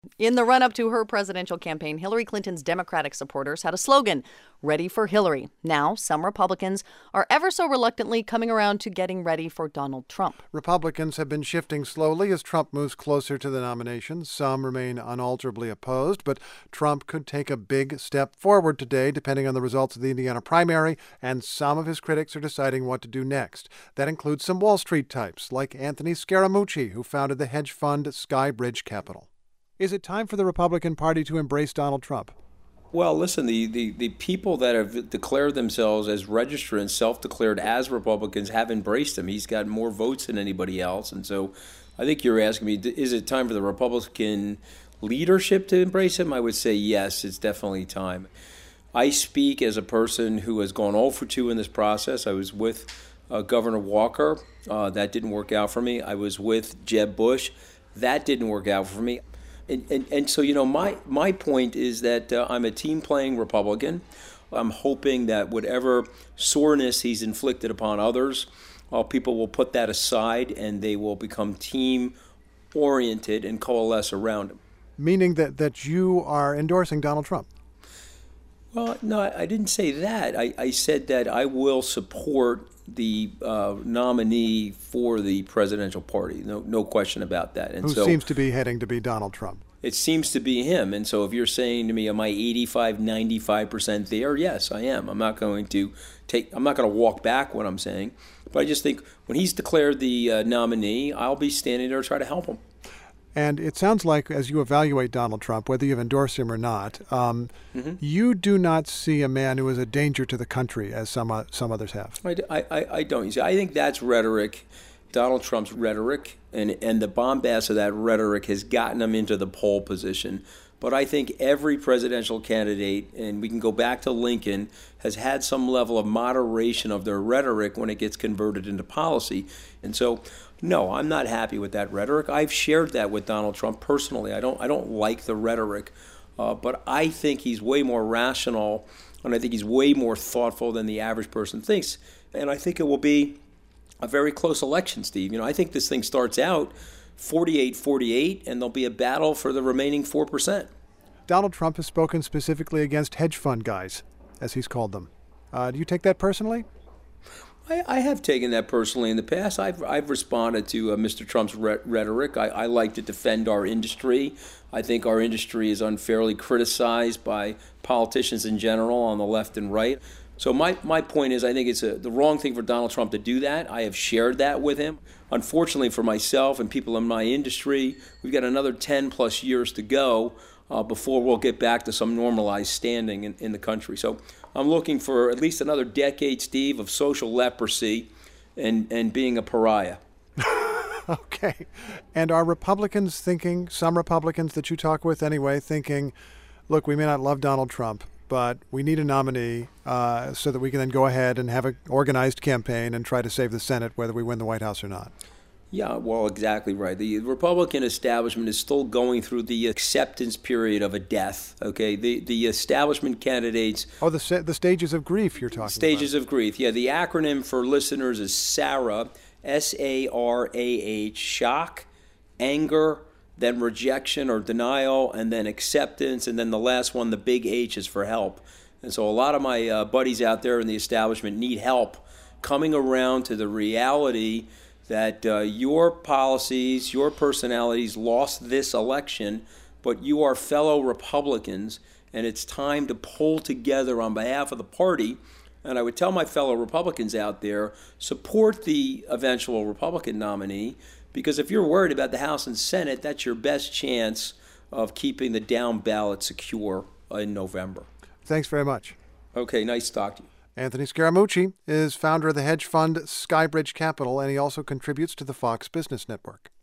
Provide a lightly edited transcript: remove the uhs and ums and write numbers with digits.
In the run-up to her presidential campaign, Hillary Clinton's Democratic supporters had a slogan, "Ready for Hillary." Now, some Republicans are ever so reluctantly coming around to getting ready for Donald Trump. Republicans have been shifting slowly as Trump moves closer to the nomination. Some remain unalterably opposed, but Trump could take a big step forward today, depending on the results of the Indiana primary, and some of his critics are deciding what to do next. That includes some Wall Street types, like Anthony Scaramucci, who founded the hedge fund Skybridge Capital. Is it time for the Republican Party to embrace Donald Trump? Well, listen, the people that have declared themselves as registrants, self-declared as Republicans, have embraced him. He's got more votes than anybody else. And so I think you're asking me, is it time for the Republican leadership to embrace him? I would say yes, it's definitely time. I speak as a person who has gone 0 for 2 in this process. I was with Governor Walker. That didn't work out for me. I was with Jeb Bush. That didn't work out for me. And so, my point is that I'm a team-playing Republican. I'm hoping that whatever soreness he's inflicted upon others, people will put that aside and they will become team-oriented and coalesce around him. Meaning that you are endorsing Donald Trump? Well, no, I didn't say that. I said that I will support the nominee for the presidential party. No question about that. And Who seems to be heading to be Donald Trump. It seems to be him. And so if you're saying to me, am I 85, 95% there? Yes, I am. I'm not going to walk back what I'm saying. But I just think when he's declared the nominee, I'll be standing there to try to help him. And it sounds like, as you evaluate Donald Trump, whether you've endorsed him or not, you do not see a man who is a danger to the country, as some others have. I don't. You see, I think that's rhetoric. Donald Trump's rhetoric and the bombast of that rhetoric has gotten him into the pole position. But I think every presidential candidate, and we can go back to Lincoln, has had some level of moderation of their rhetoric when it gets converted into policy. And so, no, I'm not happy with that rhetoric. I've shared that with Donald Trump personally. I don't like the rhetoric, but I think he's way more rational, and I think he's way more thoughtful than the average person thinks. And I think it will be a very close election, Steve. I think this thing starts out 48-48, and there'll be a battle for the remaining 4%. Donald Trump has spoken specifically against hedge fund guys, as he's called them. Do you take that personally? I have taken that personally in the past. I've responded to Mr. Trump's rhetoric. I like to defend our industry. I think our industry is unfairly criticized by politicians in general on the left and right. So my point is, I think it's the wrong thing for Donald Trump to do that. I have shared that with him. Unfortunately for myself and people in my industry, we've got another 10 plus years to go before we'll get back to some normalized standing in the country. So I'm looking for at least another decade, Steve, of social leprosy and being a pariah. Okay. And are Republicans thinking, some Republicans that you talk with anyway, thinking, look, we may not love Donald Trump, but we need a nominee so that we can then go ahead and have an organized campaign and try to save the Senate, whether we win the White House or not? Yeah, well, exactly right. The Republican establishment is still going through the acceptance period of a death, okay? The establishment candidates... Oh, the stages of grief you're talking about. Stages of grief, yeah. The acronym for listeners is SARAH, S-A-R-A-H, shock, anger, then rejection or denial, and then acceptance, and then the last one, the big H, is for help. And so a lot of my buddies out there in the establishment need help coming around to the reality that your policies, your personalities lost this election, but you are fellow Republicans, and it's time to pull together on behalf of the party. And I would tell my fellow Republicans out there, support the eventual Republican nominee, because if you're worried about the House and Senate, that's your best chance of keeping the down ballot secure in November. Thanks very much. Okay, nice to talk to you. Anthony Scaramucci is founder of the hedge fund Skybridge Capital, and he also contributes to the Fox Business Network.